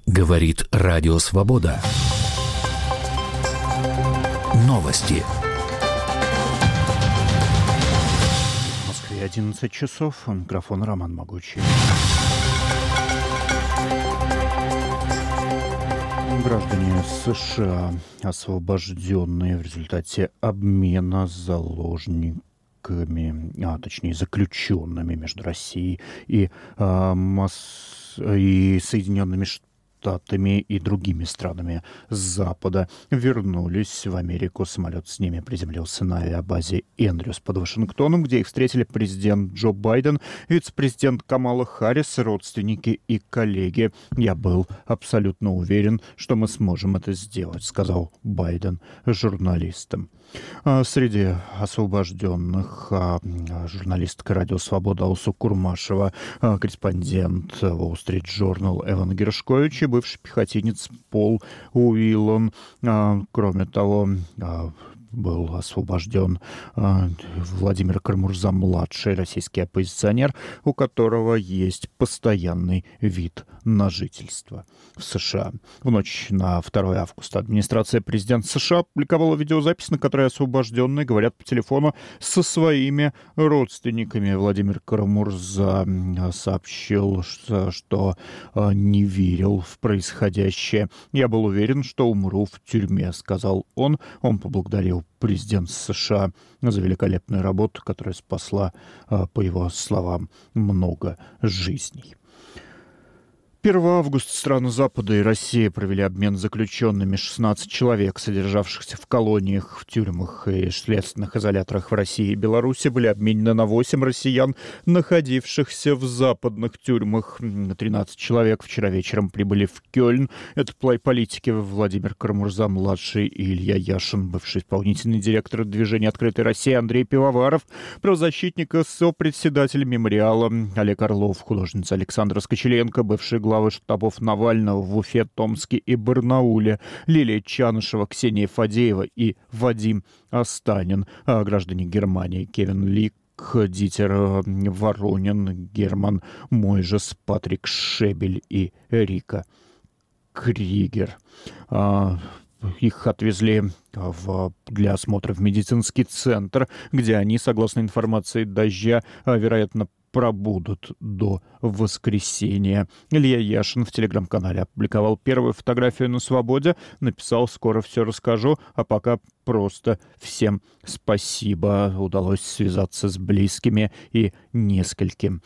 Говорит Радио Свобода. Новости. В Москве 11 часов. Микрофон Роман Могучий. Граждане США, освобожденные в результате обмена заложниками, точнее заключенными между Россией и Соединенными Штатами и другими странами Запада, вернулись в Америку. Самолет с ними приземлился на авиабазе Эндрюс под Вашингтоном, где их встретили президент Джо Байден, вице-президент Камала Харрис, родственники и коллеги. «Я был абсолютно уверен, что мы сможем это сделать», — сказал Байден журналистам. Среди освобожденных журналистка «Радио Свобода» Алсу Курмашева, корреспондент Wall Street Journal Эван Гершкович и бывший пехотинец Пол Уиллон. Кроме того, был освобожден Владимир Карамурза-младший, российский оппозиционер, у которого есть постоянный вид на жительство в США. В ночь на 2 августа администрация президента США опубликовала видеозапись, на которой освобожденные говорят по телефону со своими родственниками. Владимир Карамурза сообщил, что не верил в происходящее. «Я был уверен, что умру в тюрьме», — сказал он. Он поблагодарил президента США за великолепную работу, которая спасла, по его словам, много жизней. 1 августа страны Запада и Россия провели обмен заключенными. 16 человек, содержавшихся в колониях, в тюрьмах и следственных изоляторах в России и Беларуси, были обменены на 8 россиян, находившихся в западных тюрьмах. 13 человек вчера вечером прибыли в Кёльн. Это политики Владимир Карамурза-младший и Илья Яшин, бывший исполнительный директор движения «Открытая Россия» Андрей Пивоваров, правозащитник и сопредседатель мемориала Олег Орлов, художница Александра Скочеленко, бывший главы штабов Навального в Уфе, Томске и Барнауле, Лилия Чанышева, Ксения Фадеева и Вадим Останин, граждане Германии Кевин Лик, Дитер Воронин, Герман Мойжес, Патрик Шебель и Рика Кригер. Их отвезли для осмотра в медицинский центр, где они, согласно информации «Дождя», вероятно, пробудут до воскресенья. Илья Яшин в телеграм-канале опубликовал первую фотографию на свободе, написал: «Скоро все расскажу, а пока просто всем спасибо». Удалось связаться с близкими и нескольким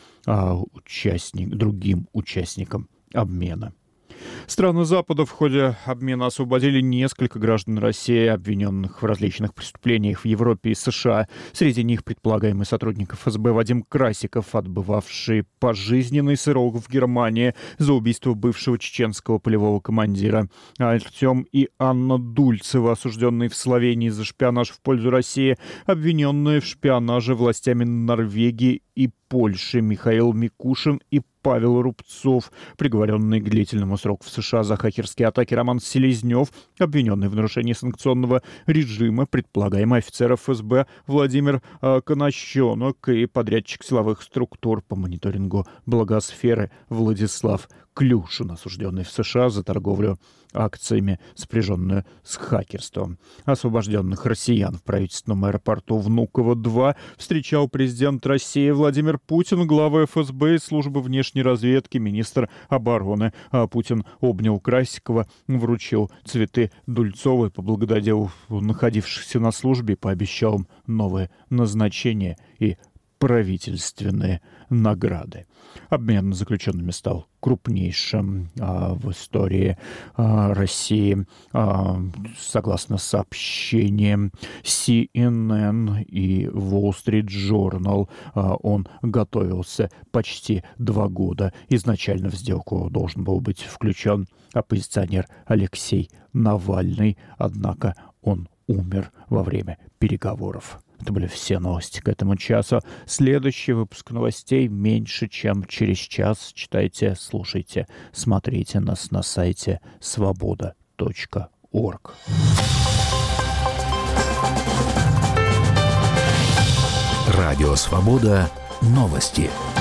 другим участникам обмена. Страны Запада в ходе обмена освободили несколько граждан России, обвиненных в различных преступлениях в Европе и США. Среди них предполагаемый сотрудник ФСБ Вадим Красиков, отбывавший пожизненный срок в Германии за убийство бывшего чеченского полевого командира. Артем и Анна Дульцева, осужденные в Словении за шпионаж в пользу России, обвиненные в шпионаже властями Норвегии и Польши Михаил Микушин и Павел Рубцов, приговоренный к длительному сроку в США за хакерские атаки Роман Селезнев, обвиненный в нарушении санкционного режима, предполагаемый офицер ФСБ Владимир Конощенок и подрядчик силовых структур по мониторингу благосферы Владислав Клюшин, осужденный в США за торговлю акциями, сопряженную с хакерством. Освобожденных россиян в правительственном аэропорту Внуково-2 встречал президент России Владимир Путин, глава ФСБ и службы внешней разведки, министр обороны. Путин обнял Красикова, вручил цветы Дульцовой, поблагодарил находившихся на службе, пообещал им новые назначения и правительственные награды. Обмен заключенными стал крупнейшим в истории России. Согласно сообщениям CNN и Wall Street Journal, он готовился почти 2 года. Изначально в сделку должен был быть включен оппозиционер Алексей Навальный, однако он умер во время переговоров. Это были все новости к этому часу. Следующий выпуск новостей меньше, чем через час. Читайте, слушайте, смотрите нас на сайте svoboda.org. Радио Свобода. Новости.